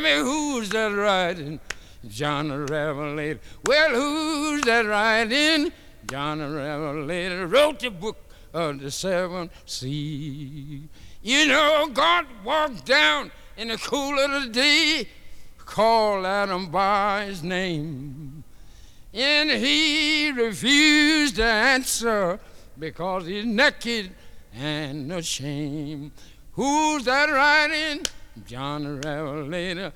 me, who's that riding? John the Revelator. Well, who's that riding? John the Revelator wrote the book of the seven seas. You know, God walked down in the cool of the day, called Adam by his name, and he refused to answer because he's naked and ashamed. Who's that riding? John the Revelator.